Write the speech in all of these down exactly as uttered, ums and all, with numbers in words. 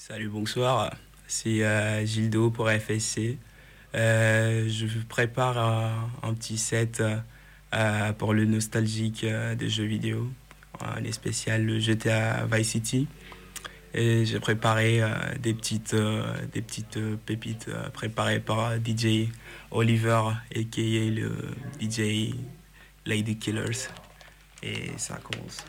Salut, bonsoir. C'est euh, Gildo pour F S C. Euh, je prépare un, un petit set euh, pour le nostalgique euh, des jeux vidéo. Un est spécial le G T A Vice City. Et j'ai préparé euh, des petites, euh, des petites euh, pépites euh, préparées par D J Oliver, aka le D J Lady Killers. Et ça commence.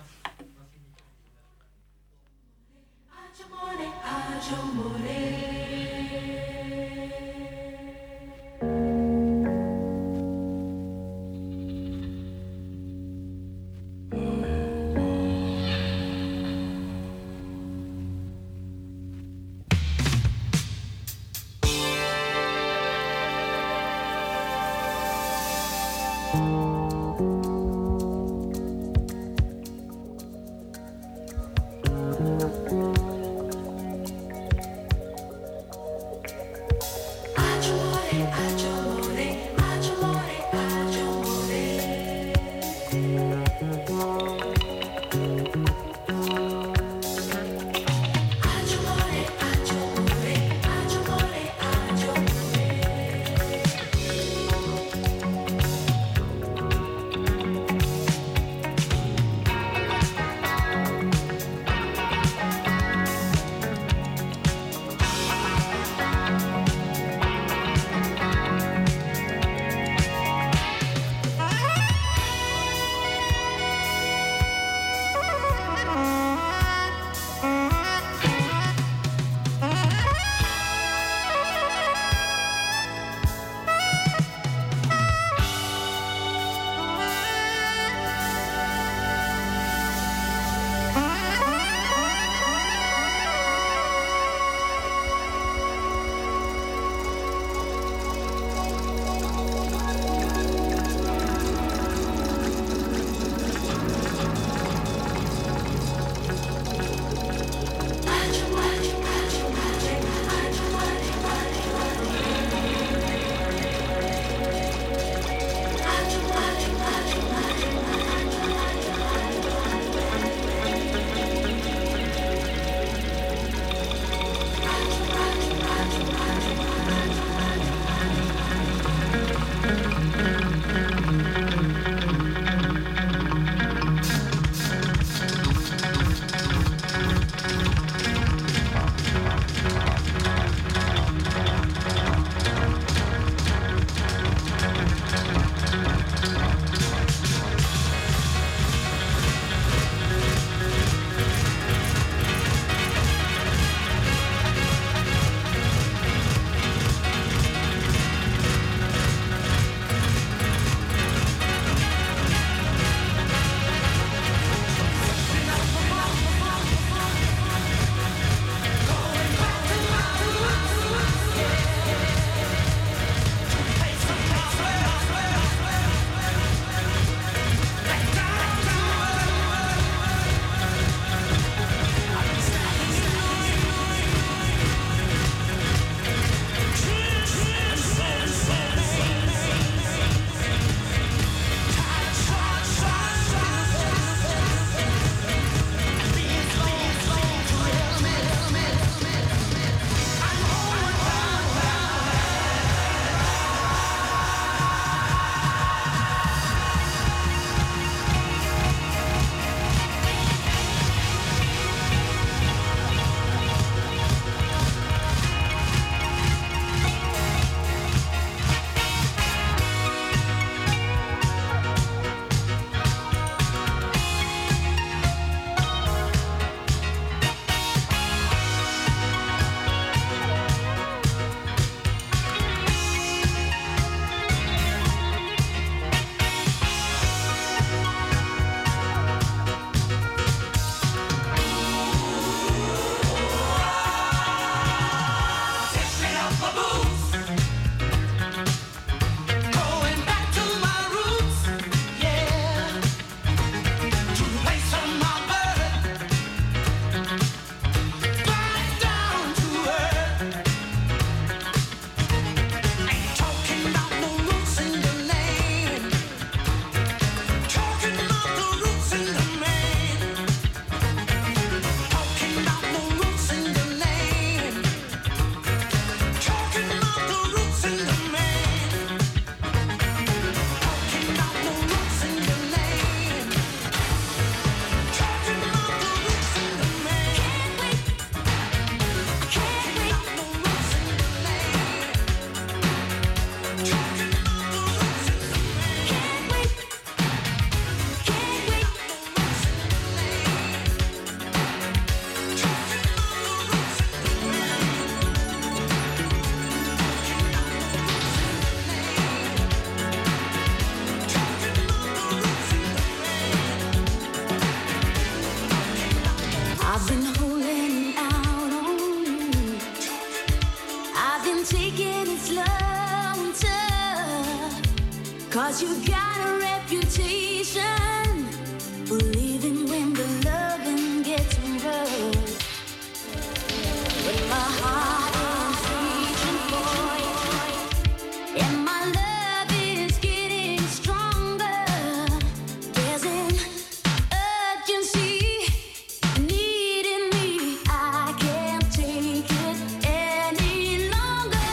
'Cause you got a reputation for leaving when the loving gets rough. But my heart is reaching for you, and my love is getting stronger. There's an urgency needing me. I can't take it any longer.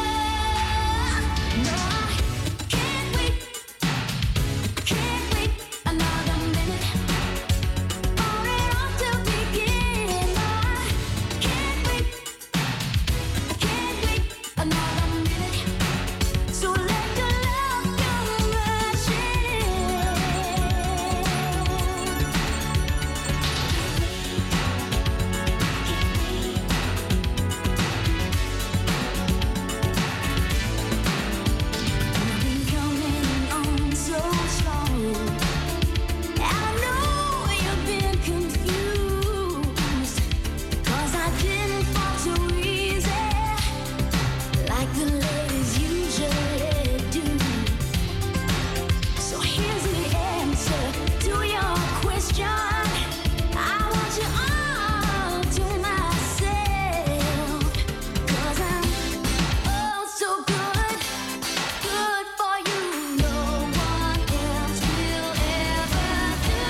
No, I can't wait. Can't wait another minute for it all to begin. No, I can't wait. Can't wait another minute. So let your love come rushing in. You've been coming on so strong. I know you've been confused, 'cause I didn't fall too easy like the ladies usually do. So here's the answer to your question. I want you all to myself, 'cause I'm oh so good, good for you. No one else will ever do.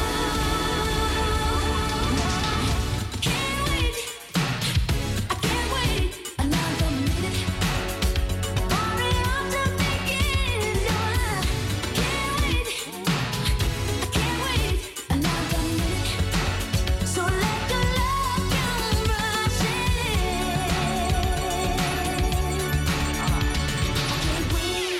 Can't wait, I can't wait another minute for it all to begin. No, I can't wait, I can't wait another minute. So let the love come rushing in. I can't wait.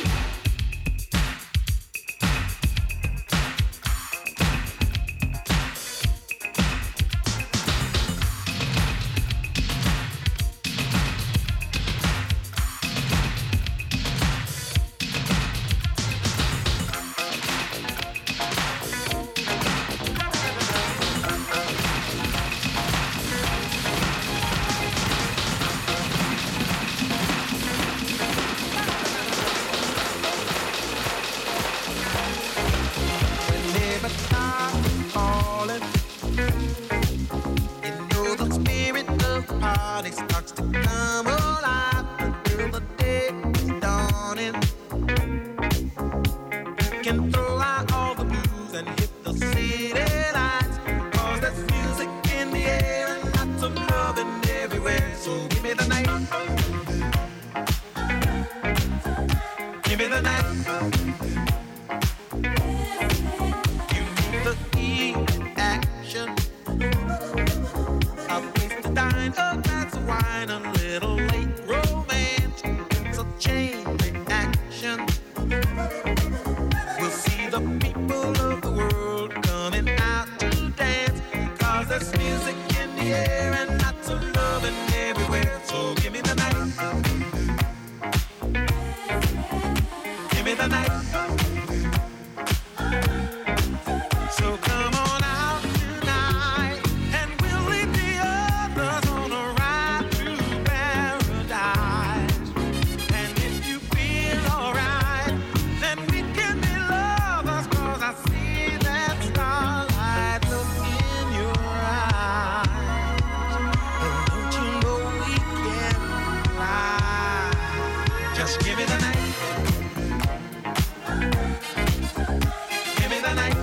Never stop falling. You know the spirit of the party starts to come alive until the day is dawning. Can throw out all the blues and hit the city lights, 'cause there's music in the air and lots of loving everywhere. So give me the night. Give me the night. You need the heat, action, a place to dine, a glass of wine, a little late romance. It's a chain reaction. We'll see the people of the world coming out to dance, 'cause there's music in the air and lots of loving everywhere. So give me the night. Give me the night. So come on out tonight, and we'll leave the others on a ride through paradise. And if you feel alright, then we can be lovers, 'cause I see that starlight look in your eyes. And don't you know we can fly? Just give me the night. Give me the night.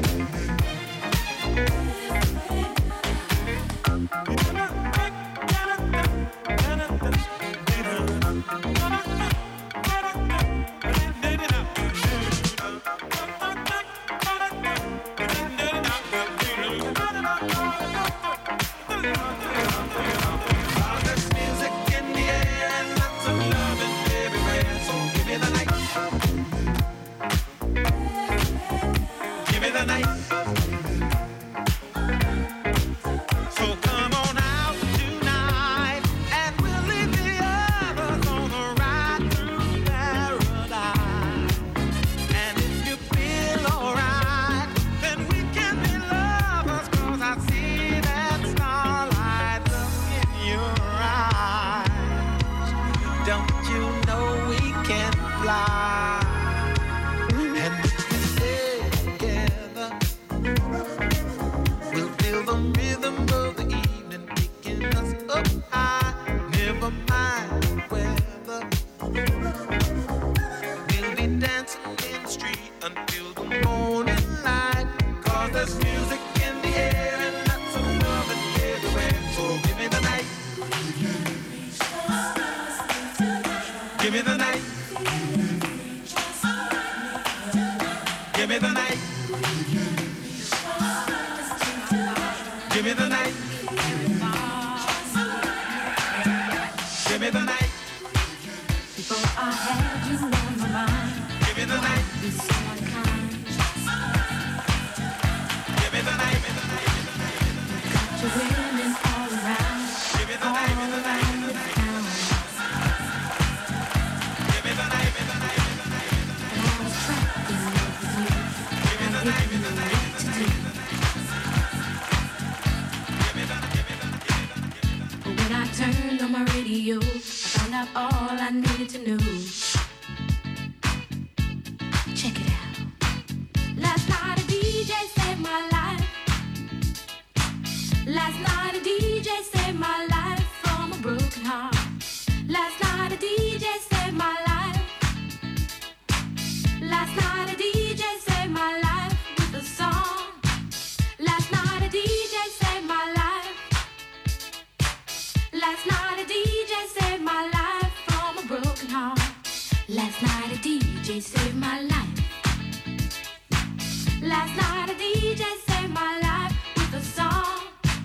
There's music in the air and lots of loving everywhere. So give me the night. Give me the night. So come on out tonight, and we'll leave the others on a ride through paradise. And if you feel alright, then we can be lovers, 'cause I see that starlight look in your eyes. Don't you know we can fly? Give me the night. Give me the night. Give me the night. Before I had you on my mind, Give me the night. be so unkind. Give me the night. Got you women all around, Give me the all night. Give me the night. around the town. Give me the night. Give me the night. And I was trapped in love with you. Give me the I night. didn't know what to do. But when I turned on my radio, I found out all I needed to know. Check it out. Last night a D J saved my life. Last night a D J saved my life from a broken heart. Last night a D J saved my life. Last night a D J saved my life with a song. Last night a D J saved my life. Last night a D J saved my life from a broken heart. Last night a D J saved my life. Last night a D J saved my life with a song.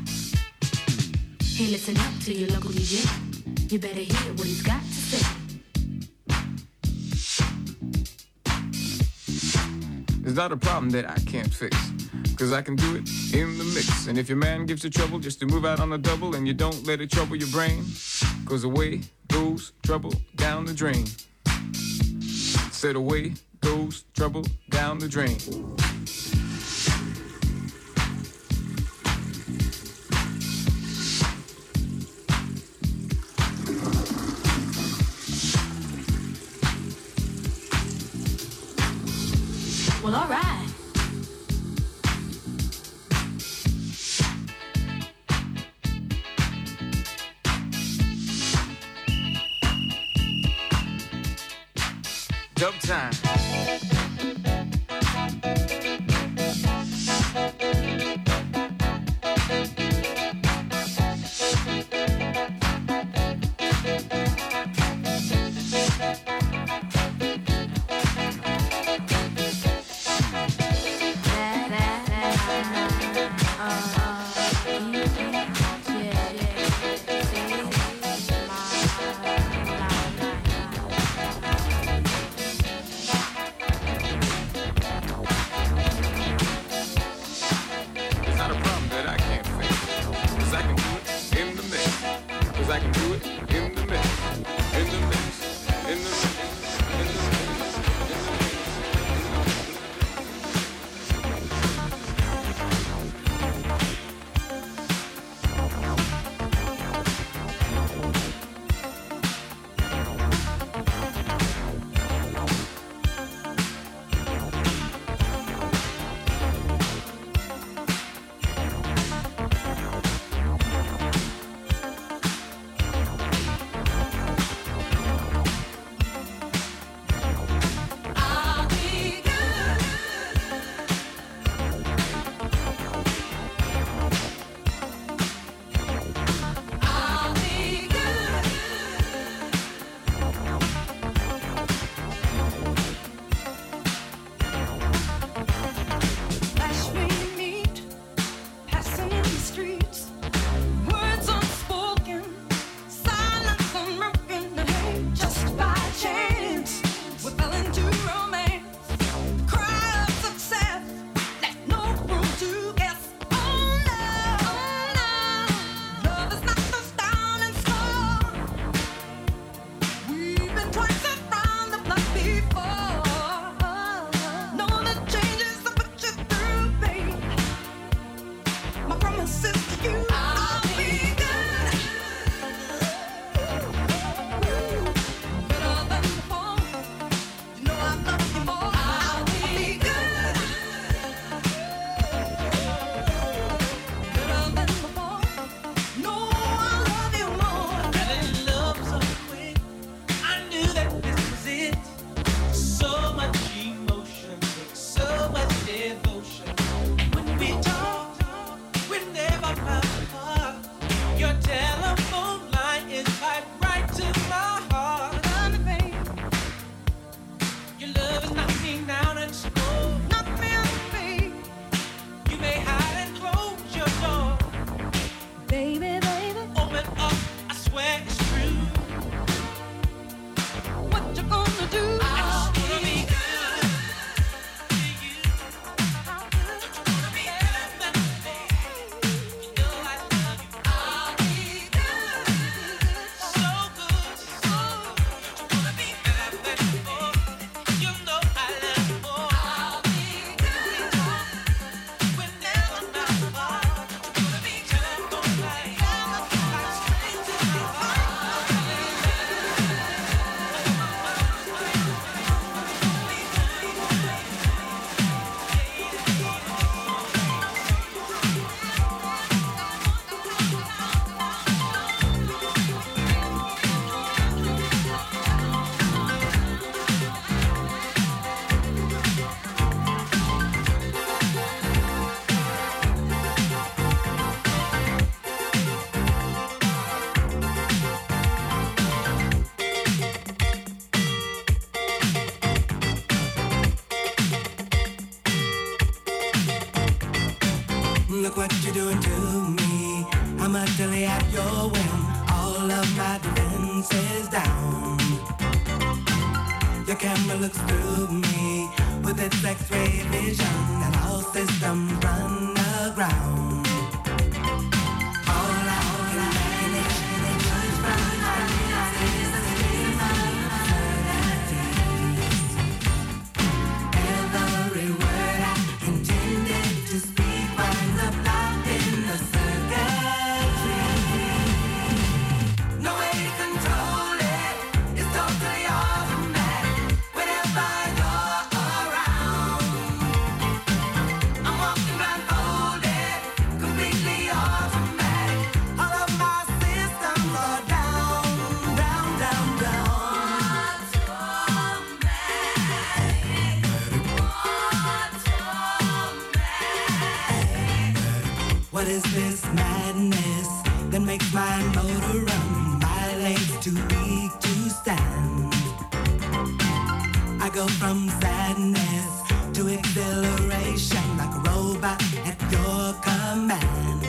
Hey, listen up to your local D J. You better hear what he's got to say. It's not a problem that I can't fix, cause I can do it in the mix. And if your man gives you trouble just to move out on the double, and you don't let it trouble your brain, cause away goes trouble down the drain. Said away goes trouble down the drain. Well, alright. Dub time. It's not a problem that I can't fix, cause I can do it in the mix. Cause I can do it in the mix. In the mix. In the mix. In the mix. So looking down at school. Not me, me. You may hide and close your door. Baby, baby, Open up, I swear it's true. what you gonna do? I just wanna be good to you. Wanna be good, baby. You know I love you. I'll be good, so good, so good. Wanna be good, baby. You know I love you. I'll be good. We're never not apart. Wanna be good, alright. Like straight to the heart. Look what you're doing to me. I'm utterly at your whim. All of my defenses down. Your camera looks through me with its X-ray vision, and all systems run aground. All I can manage is judge from my is a stream of absurdities. Every word I intended to speak winds up locked in the circuitry. No way to control it. It's totally automatic. Whenever you're around, I'm walking blindfolded, completely automatic. All of my systems are down, down, down, down. What is this madness that makes my motor run? My legs too weak to stand. I go from sadness to exhilaration like a robot at your command.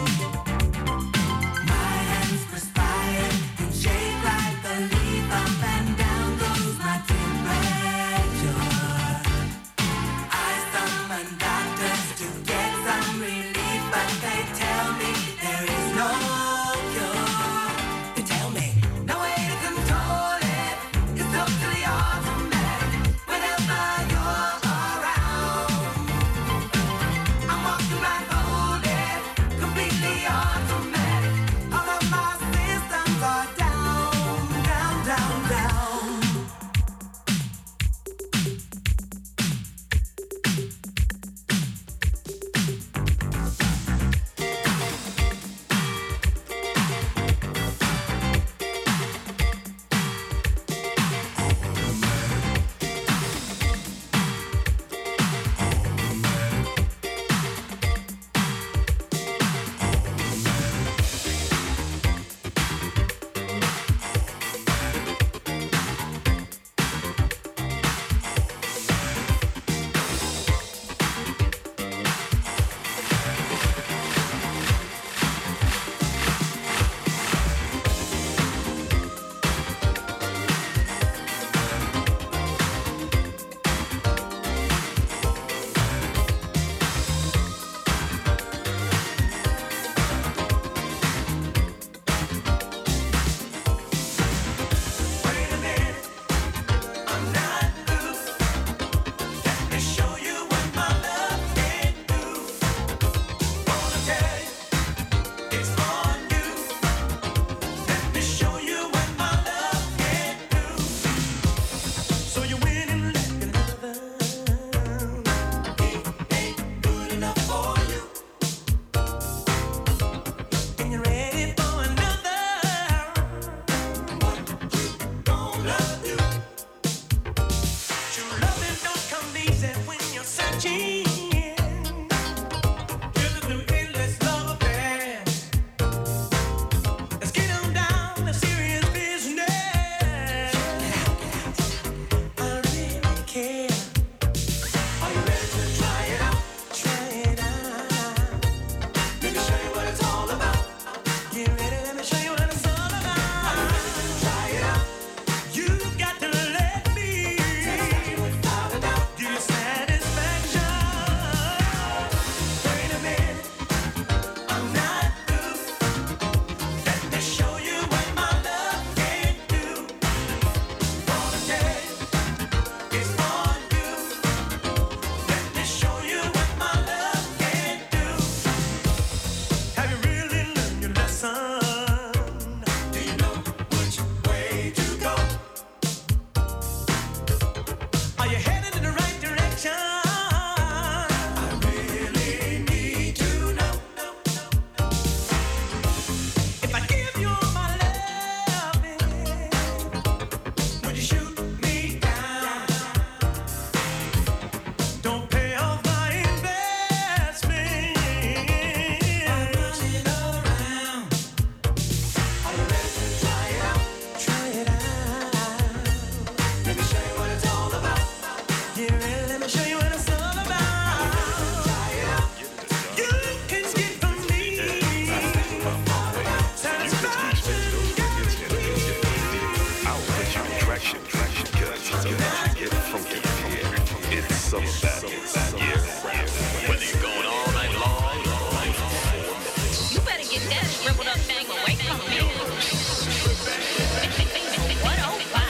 My hands perspire and shake like a leaf. Up and down goes my temperature. I summon doctors to get some relief, but they tell me there is no cure. They tell me no way to control it. It's totally automatic. Whenever you're around, I'm walking blindfolded, completely you're headed in the right direction. I really need to know. If I give you all my loving, would you shoot me down? Don't pay off my investment. I'm running around. Are you ready to try it out? Try it out. Let me show you what it's all about. Yeah, really, let me show you what it's all about. Try it out. You can get from me satisfaction. I'll put you in traction, traction, cause so that you get funky. Yeah, it's summer back. Yeah, whether you're going all night long or like four minutes. You better get that shriveled up thing away from me. What oh wow.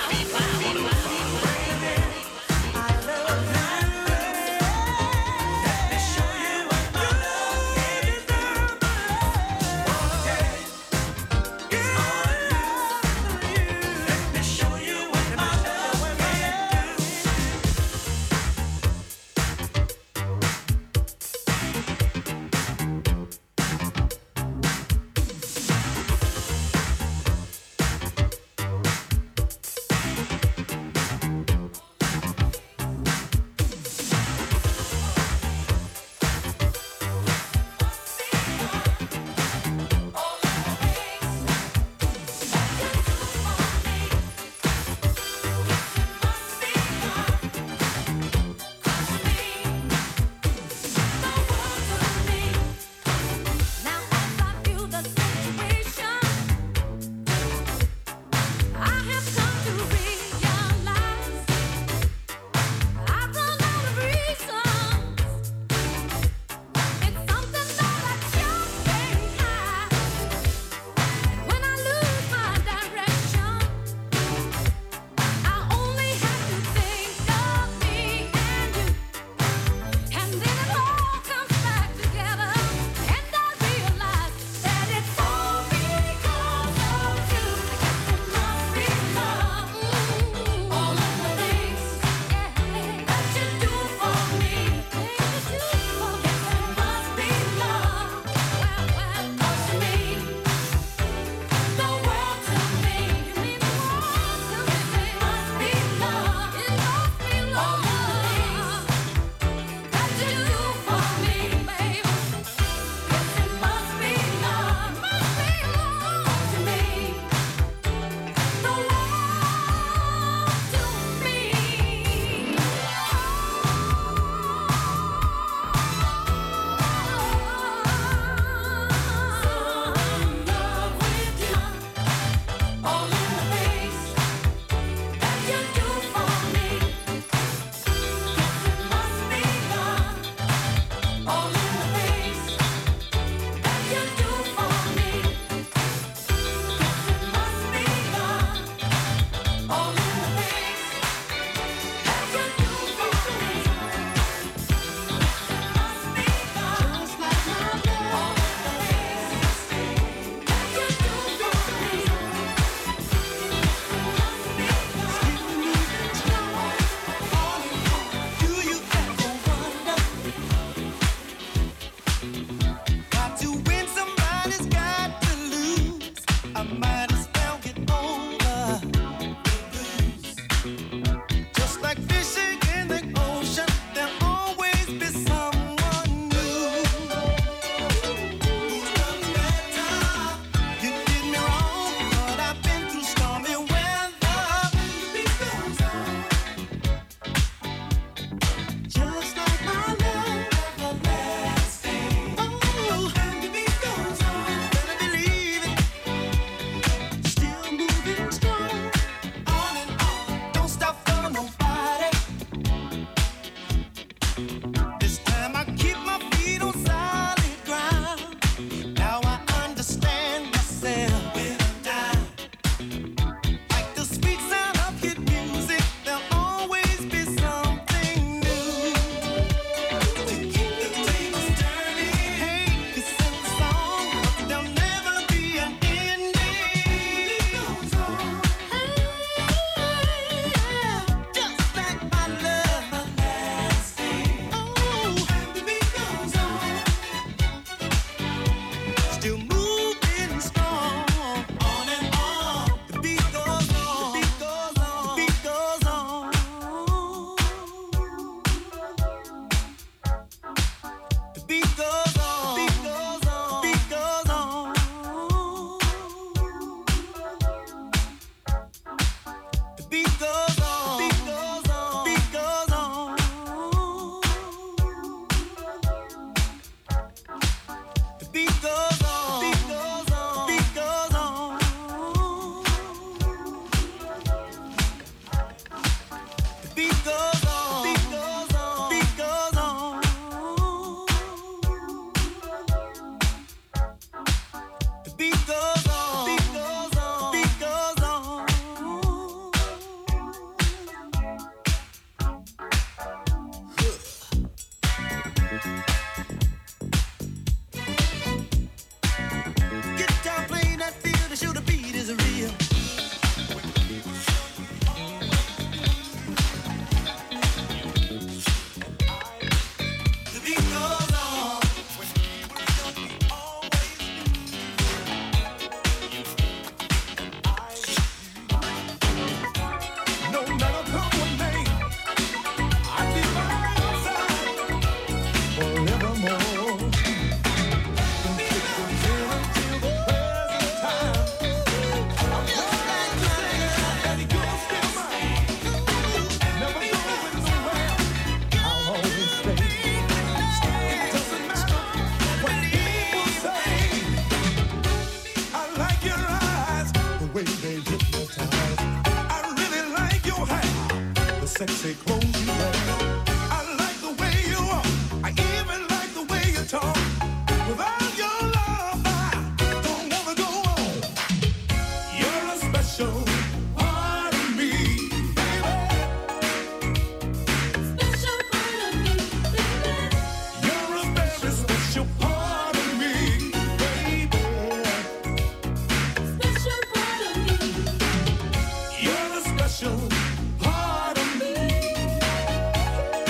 clothes you wear. I like the way you walk. I even like the way you talk. Without your love, I don't wanna go on. You're a special part of me, baby. Special part of me, baby. You're a very special part of me, baby. Special part of me. You're a special part of me.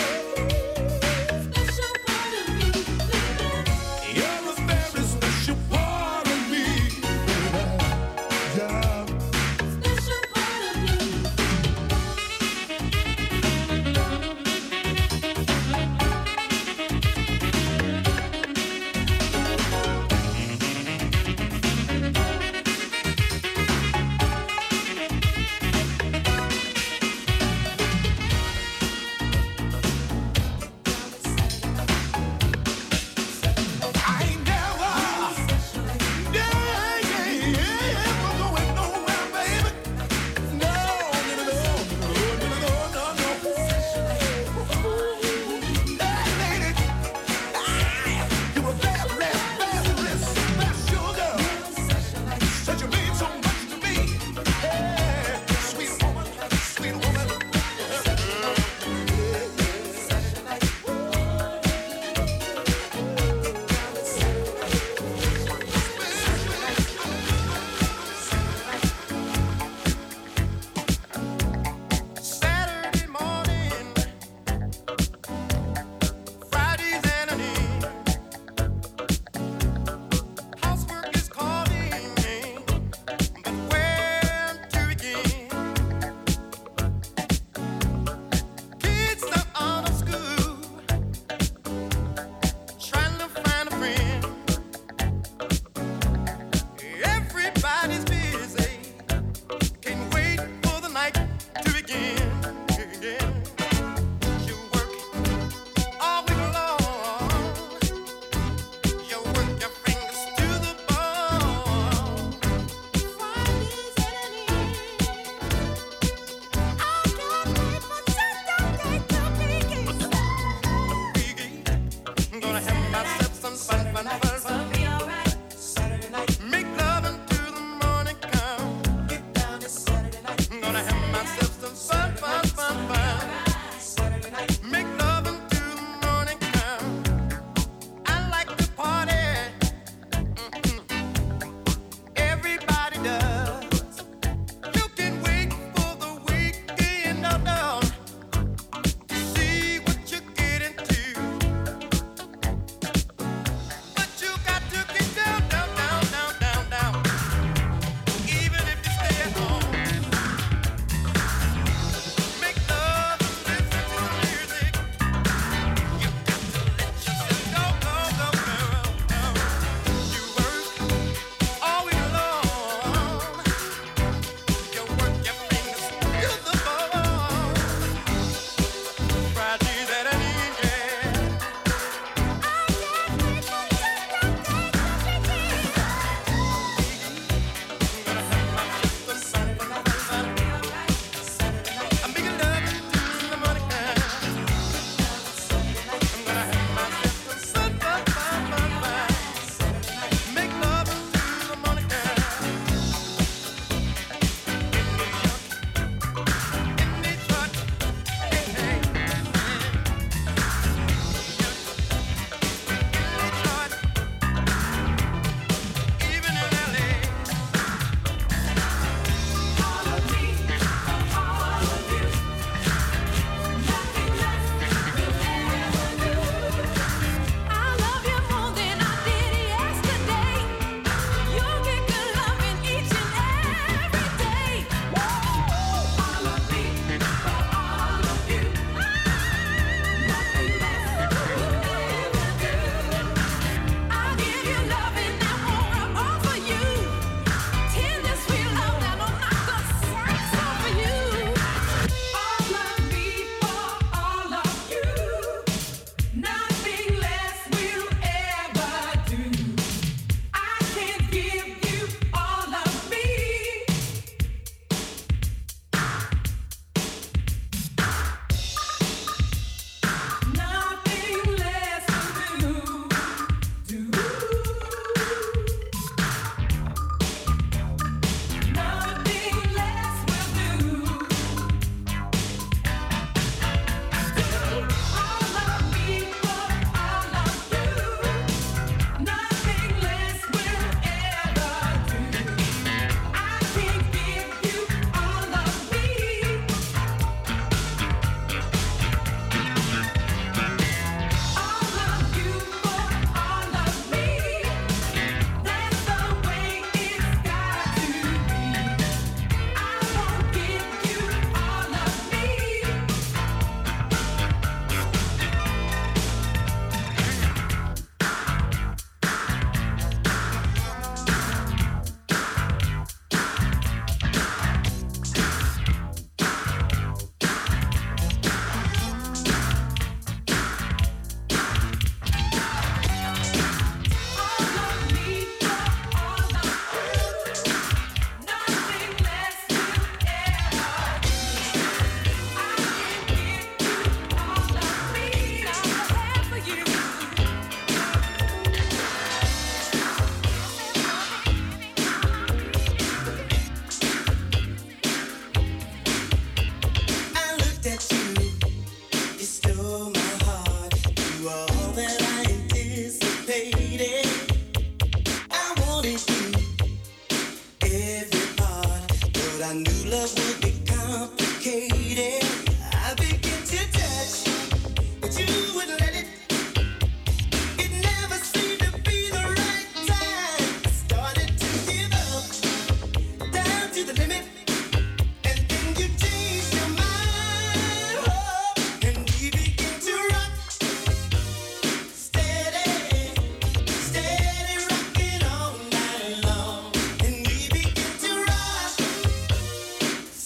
love would be complicated. I begin to touch, but you wouldn't let it. It never seemed to be the right time. I started to give up, down to the limit. And then you changed your mind, oh, and we begin to rock. Steady, steady rocking all night long. And we begin to rock.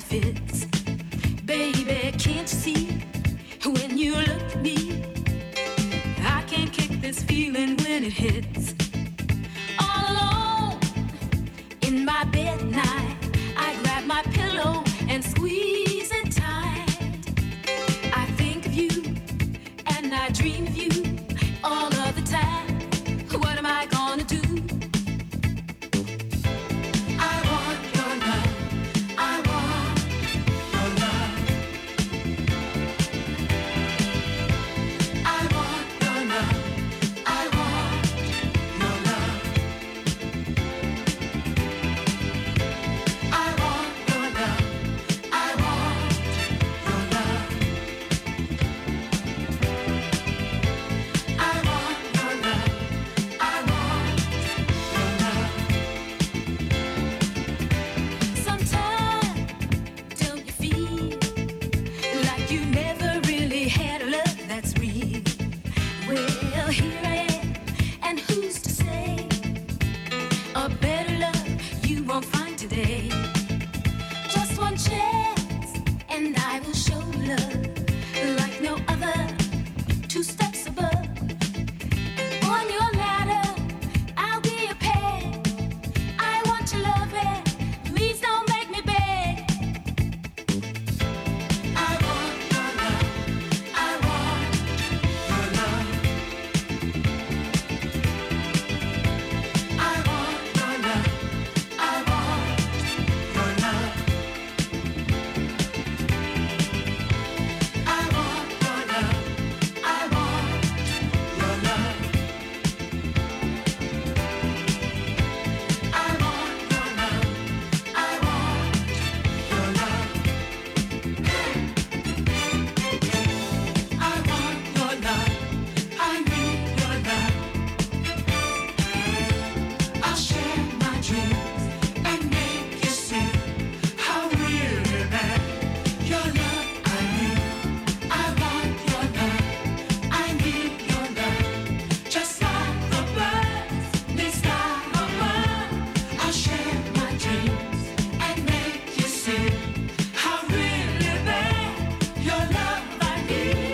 it fits. Baby, can't you see when you look at me? I can't kick this feeling when it hits. All alone in my bed at night, I grab my pillow and squeeze it tight. I think of you and I dream of you all of the time. What am I gonna do? I want your love. I want your love. I want your love. I want your love. I want your love. I want your love. I want your love. I want your love. Sometimes don't you feel like you never really had a love that's real? Well, here I am, and who's to say a better love you won't find today? Just one chance, and I will show love like no other. Two steps above. On your ladder, I'll be a pet. I want your loving. Please don't make me beg. I want your love. I want your love. I want your love. I want your love. I want your love. I want your love. I want your love. I want your love. I want your love. I need your love. I'll share my dreams and make you see how really bad your love I need. I want your love. I need your love. Just like the birds, they sky above. I'll share my dreams and make you see how really bad your love I need.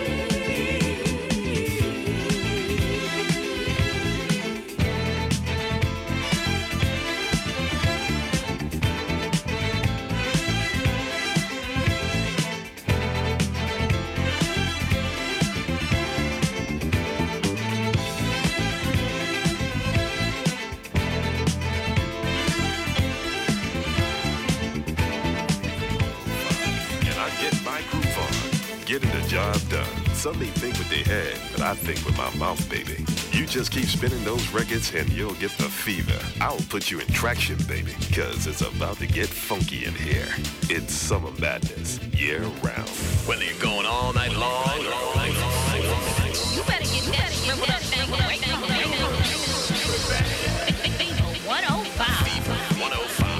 And I get my groove on, getting the job done. Some may think with their head, but I think with my mouth, baby. You just keep spinning those records and you'll get the fever. I'll put you in traction, baby, cause it's about to get funky in here. It's summer madness, year round. Whether you're going all night long, You better get that shriveled up thing right now. one oh five. one oh five.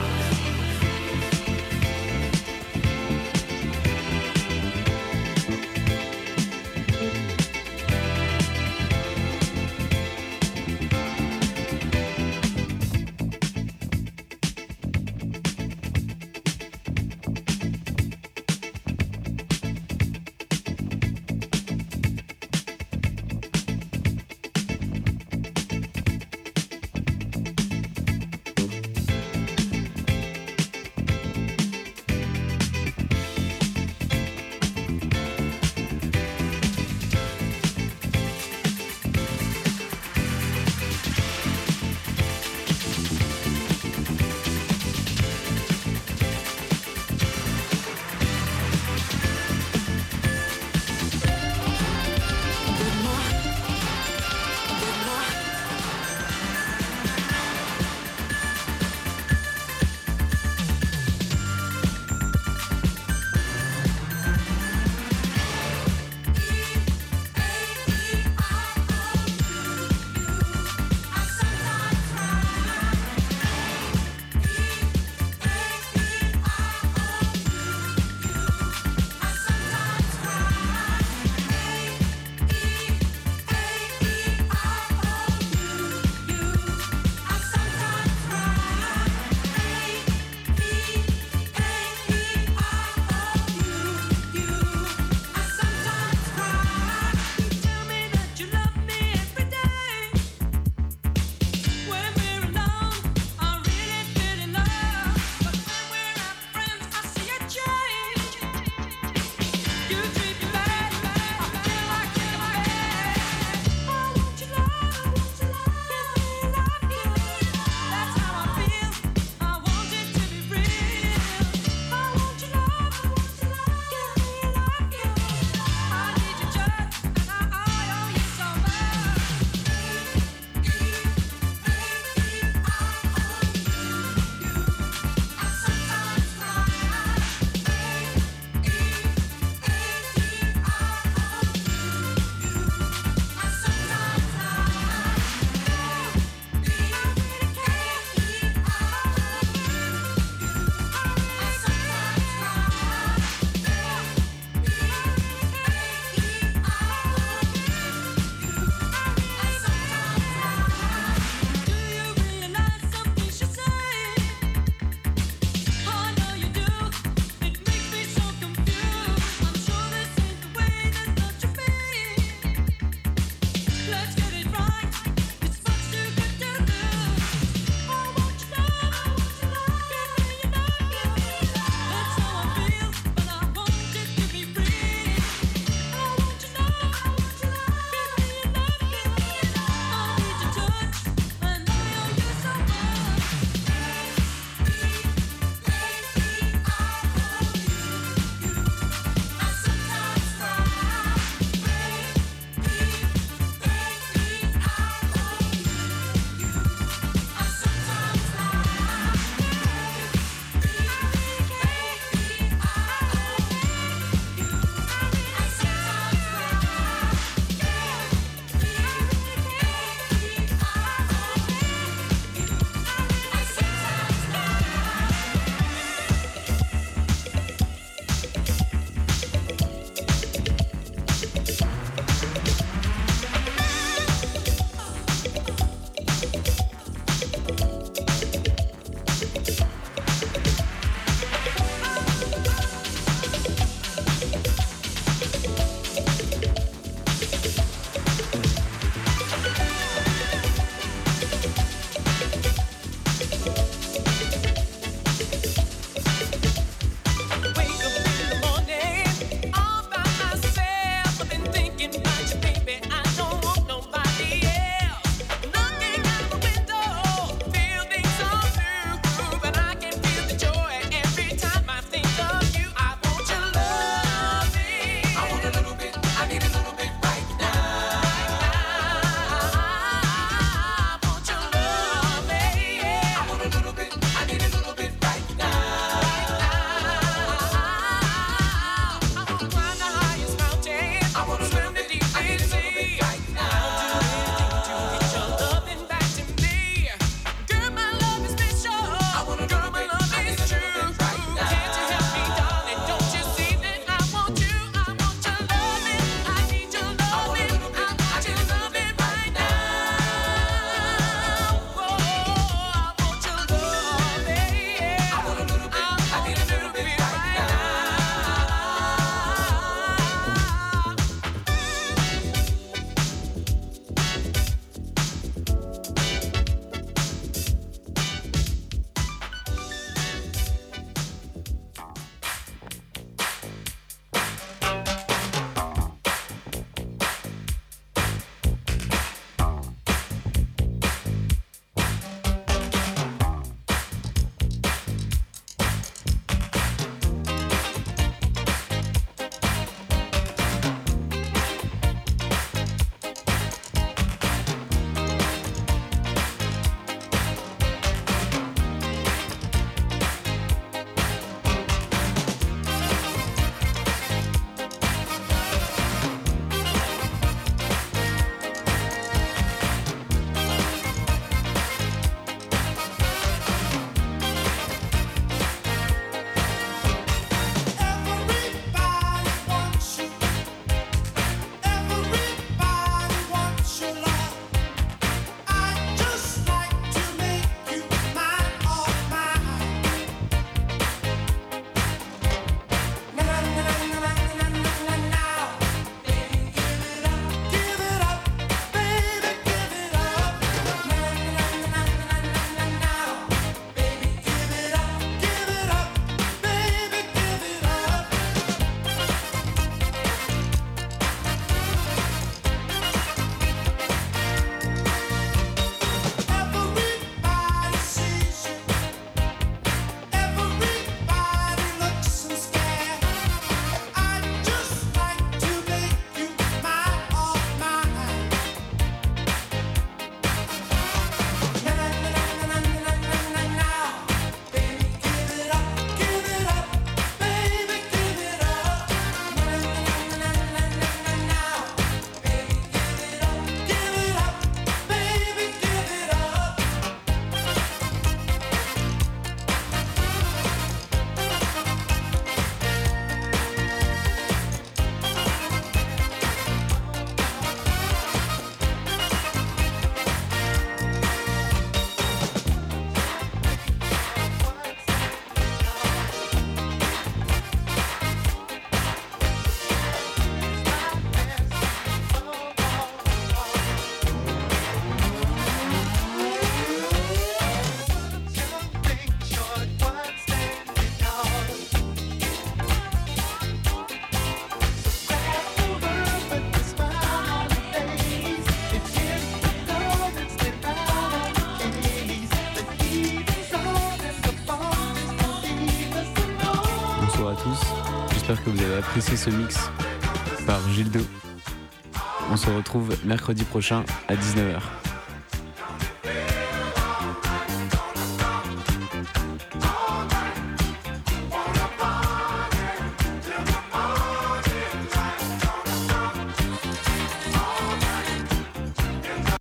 j'espère que vous avez apprécié ce mix par Gildo. On se retrouve mercredi prochain à dix-neuf heures.